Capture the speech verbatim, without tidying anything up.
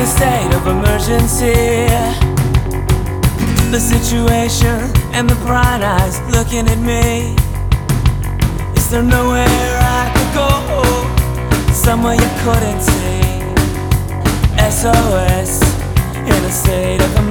a state of emergency. The situation and the bright eyes looking at me. Is there nowhere I could go? Somewhere you couldn't see. S O S in a state of emergency.